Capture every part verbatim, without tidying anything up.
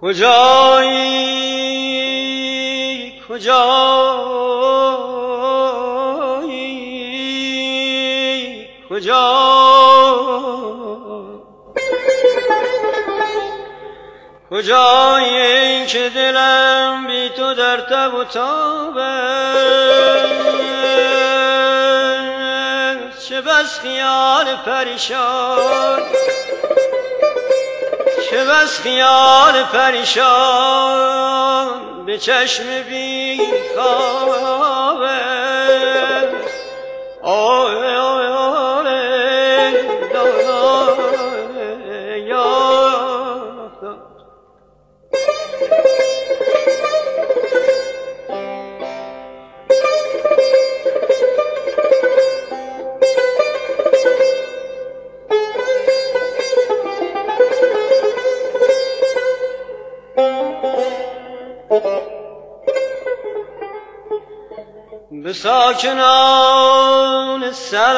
کجایی کجایی کجا کجایی که دلم بی تو در تب و تاب است، چه بس خیال پریشان چه بس خیال پریشان به چشم بی خواب است. آه آه آه به ساکنان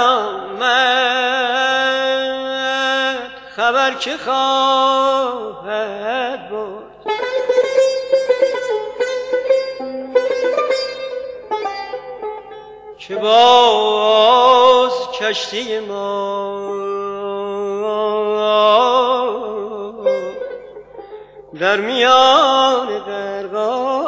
سلامت خبر که خواهد بود، که باز کشتی ما در میان درگاه